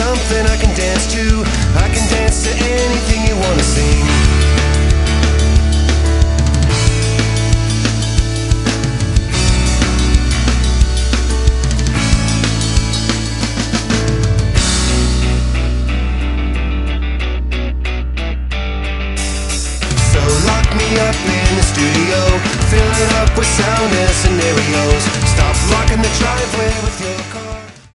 something I can dance to. I can dance to anything you wanna sing. So lock me up in the studio, fill it up with sound and scenarios. Stop blocking the driveway with your car.